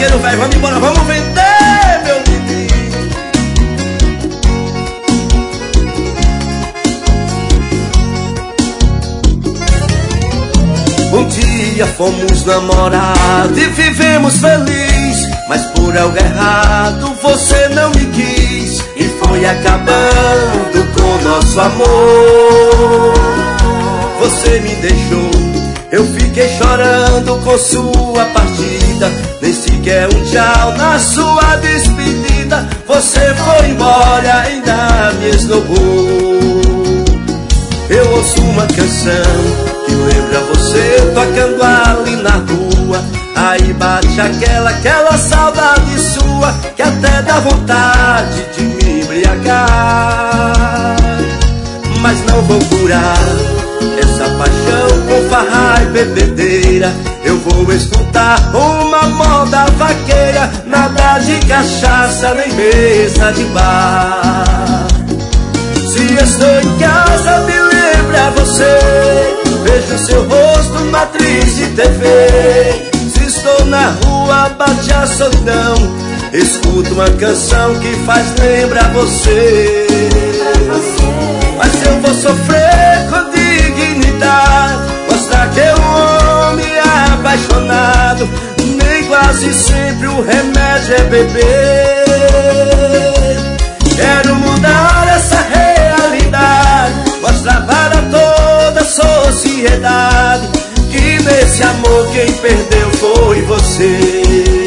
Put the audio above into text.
vaqueiro velho, vamos embora, vamos vender, meu menino. Um dia fomos namorados e vivemos feliz, mas por algo errado você não me quis e foi acabando com nosso amor. Você me deixou, eu fiquei chorando com sua partida, nem sequer um tchau na sua despedida. Você foi embora, ainda me esnobou. Eu ouço uma canção que lembra você tocando ali na rua, aí bate aquela saudade sua que até dá vontade de me embriagar. Mas não vou curar essa paixão com farra e bebedeira. Eu vou escutar uma moda vaqueira, nada de cachaça nem mesa de bar. Se estou em casa me lembra você, vejo seu rosto na triste TV. Se estou na rua bate a solidão, escuto uma canção que faz lembrar você. Mas eu vou sofrer com dignidade, mostrar que é um homem apaixonado. Nem quase sempre o remédio é beber. Quero mudar essa realidade, mostrar para toda a sociedade que nesse amor quem perdeu foi você.